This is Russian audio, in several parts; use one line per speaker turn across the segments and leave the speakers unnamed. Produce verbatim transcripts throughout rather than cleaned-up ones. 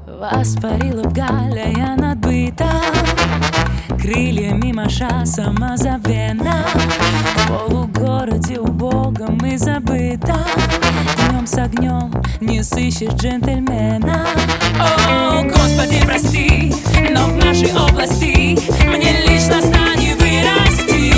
Воспарила б галея надбита, крыльями маша самозабвенно. В полугороде убогом и забыта, днем с огнем не сыщешь джентльмена. О, Господи, прости, но в нашей области мне лично сна не вырасти.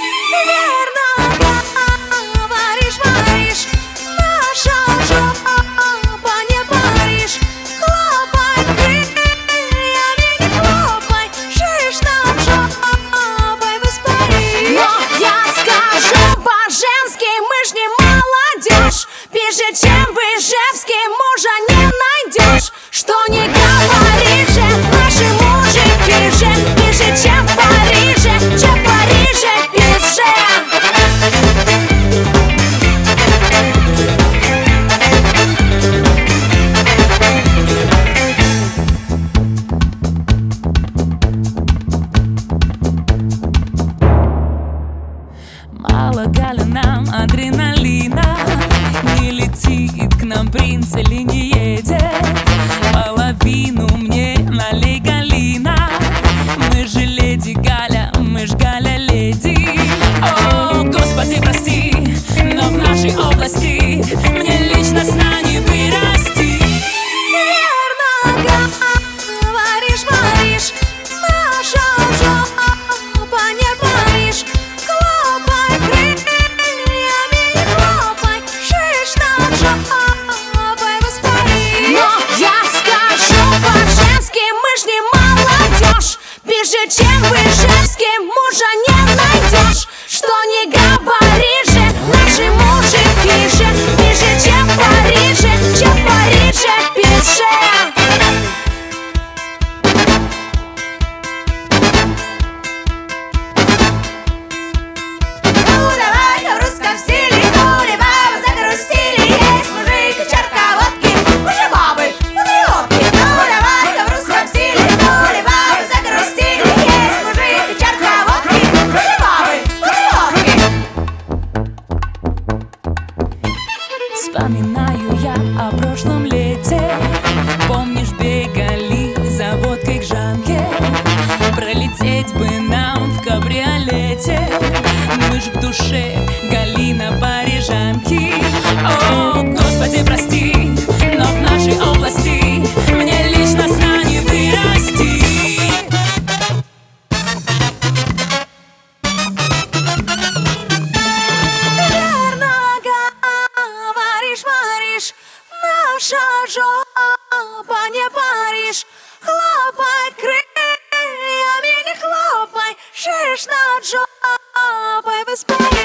Ближе, чем в Ижевске, мужа не найдешь. Что не говори же, наши мужики же ближе, чем в Париже, чем в Париже, пише.
Мало, Галя, нам адреналина. Не летит к нам принц или не едет. Половину мне налей, Галина. Мы же леди Галя, мы ж Галя леди. О, Господи, прости, но в нашей области мне лично сна не вырасти.
Верно говоришь, Париж, наша жопа не Париж. Хлопай крыльями, не хлопай, шиш над жопой воспари. Но я скажу по-женски, мы ж не молодежь. Ближе, чем в Ижевске, мужа не найдешь. Что не говори же, наши мужики же ближе, чем в Париже, чем в Париже, пише.
Вспоминаю я о прошлом лете. Помнишь, бегали за водкой к Жанке? Пролететь бы нам в кабриолете. Мы ж в душе Галина парижанки. О, Господи, прости, но в нашей области мне лично сна не вырасти.
Париж, наша жопа не Париж. Хлопай крыльями, не хлопай, шиш над жопой в Испании.